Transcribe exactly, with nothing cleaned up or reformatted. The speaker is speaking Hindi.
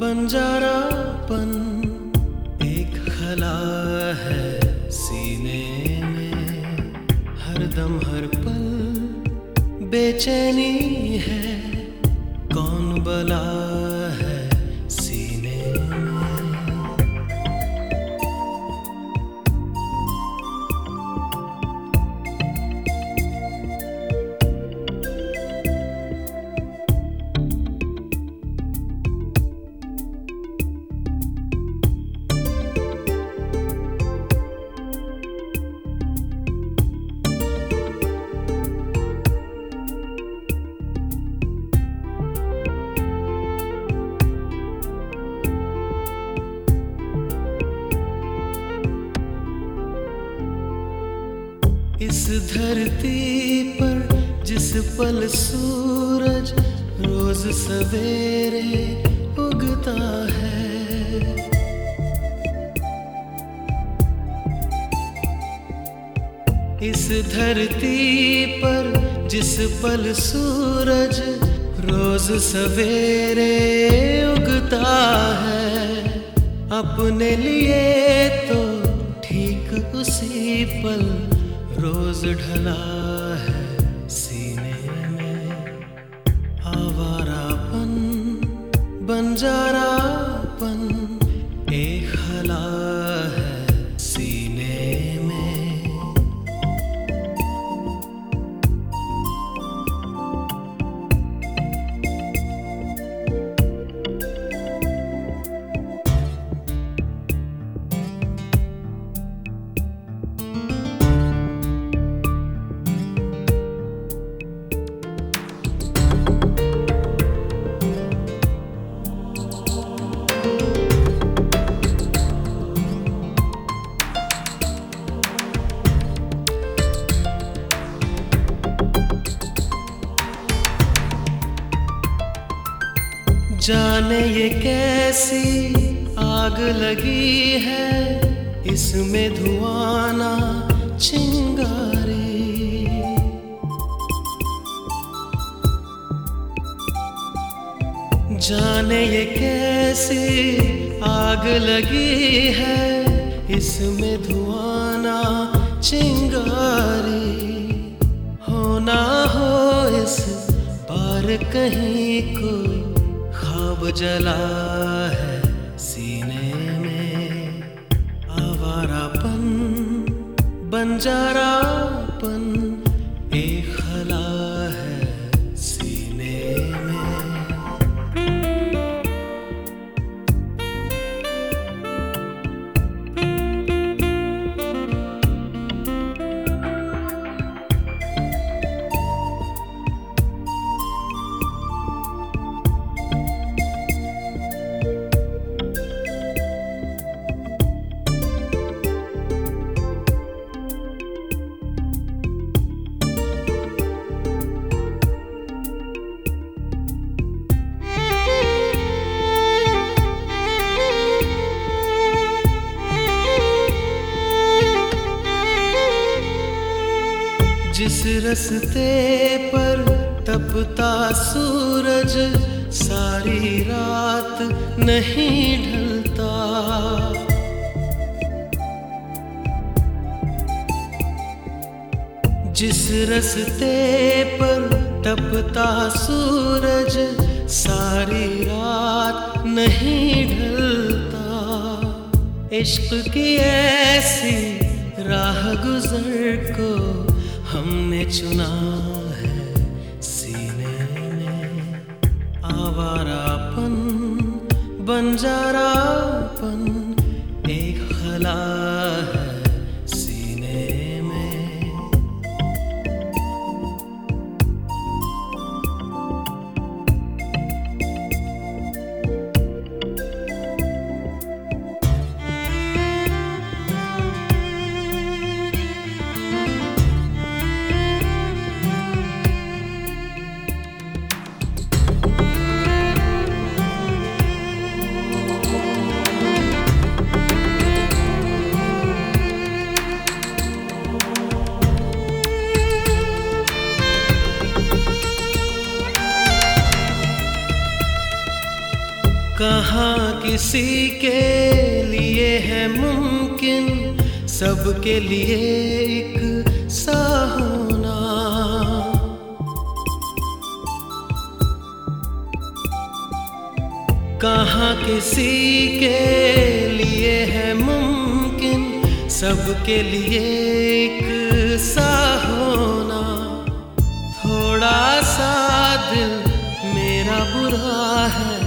बंजारापन एक खला है सीने में, हरदम हर पल बेचैनी है, कौन बला है सीने में। इस धरती पर जिस पल सूरज रोज सवेरे उगता है, इस धरती पर जिस पल सूरज रोज सवेरे उगता है, अपने लिए तो ठीक उसी पल रोज ढला है सीने में। आवारापन बंजारापन एक खला है सीने में। जाने ये कैसी आग लगी है, इसमें धुआं ना चिंगारे। जाने ये कैसी आग लगी है, इसमें धुआं ना चिंगारे। हो ना हो इस पार कहीं कोई ख्वाब जला है सीने में। आवारापन बंजारापन एक खला है सीने में। जिस रस्ते पर तपता सूरज सारी रात नहीं ढलता, जिस रस्ते पर तपता सूरज सारी रात नहीं ढलता, इश्क की ऐसी राह गुजर को हमने चुना है सीने में। आवारापन बंजारापन एक खला है सीने में। कहाँ किसी के लिए है मुमकिन सबके लिए एक सा होना। कहाँ किसी के लिए है मुमकिन सबके लिए एक सा होना। थोड़ा सा दिल मेरा बुरा है